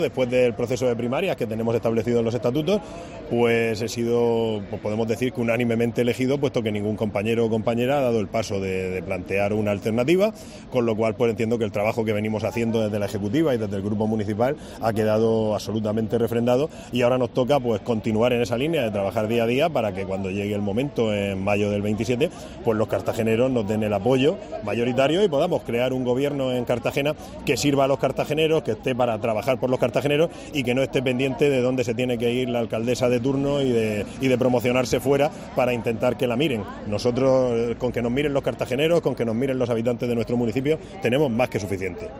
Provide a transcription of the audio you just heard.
Después del proceso de primarias que tenemos establecido en los estatutos, pues he sido, pues podemos decir que unánimemente elegido, puesto que ningún compañero o compañera ha dado el paso de plantear una alternativa, con lo cual pues entiendo que el trabajo que venimos haciendo desde la Ejecutiva y desde el Grupo Municipal ha quedado absolutamente refrendado y ahora nos toca pues continuar en esa línea de trabajar día a día para que cuando llegue el momento en mayo del 27, pues los cartageneros nos den el apoyo mayoritario y podamos crear un gobierno en Cartagena que sirva a los cartageneros, que esté para trabajar por los cartageneros y que no esté pendiente de dónde se tiene que ir la alcaldesa de turno y de promocionarse fuera para intentar que la miren. Nosotros, con que nos miren los cartageneros, con que nos miren los habitantes de nuestro municipio, tenemos más que suficiente.